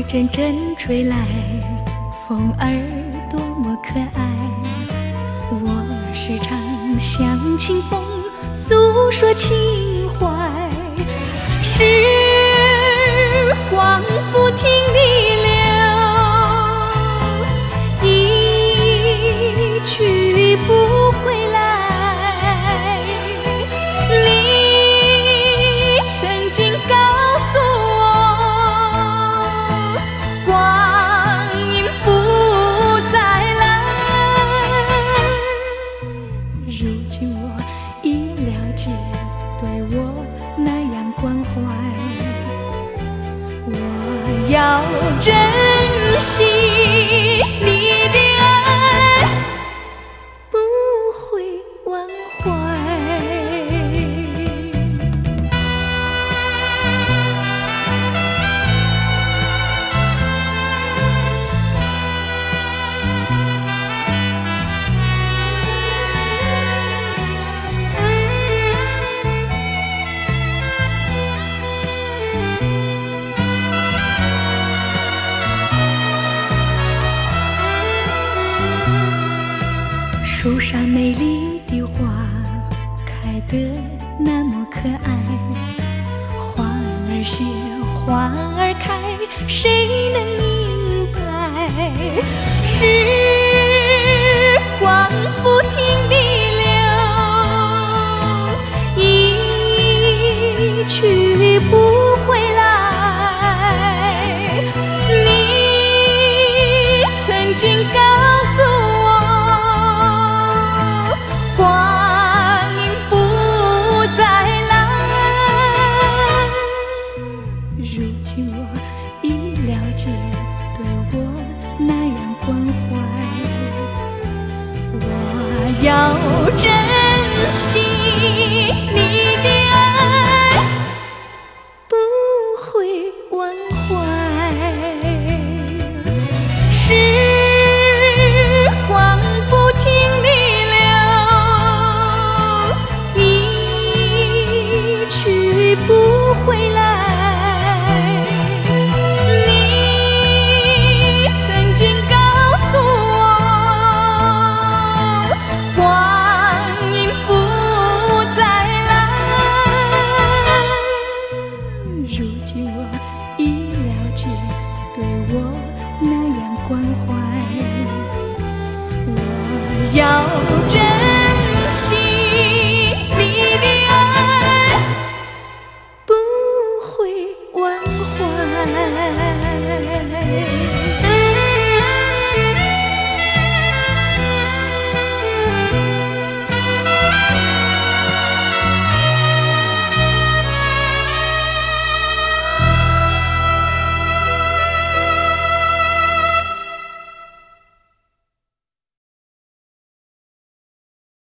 阵阵吹来，风儿多么可爱。我时常向清风诉说情怀，时光不停地流，一去不回来。你曾经告诉我，光阴不再来。如今我已了解，对我那样关怀，我要珍惜你的爱，不会忘怀。树上美丽的花开得那么可爱，花儿谢，花儿开，谁能明白？时光不停地流，一去不回来。你曾经告诉我，光阴不再来。如今我已了解，对我那样关怀，我要珍惜你的爱，不会忘怀。时光不停地不回来。你曾经告诉我，光阴不再来。如今我已了解，对我那样关怀，我要珍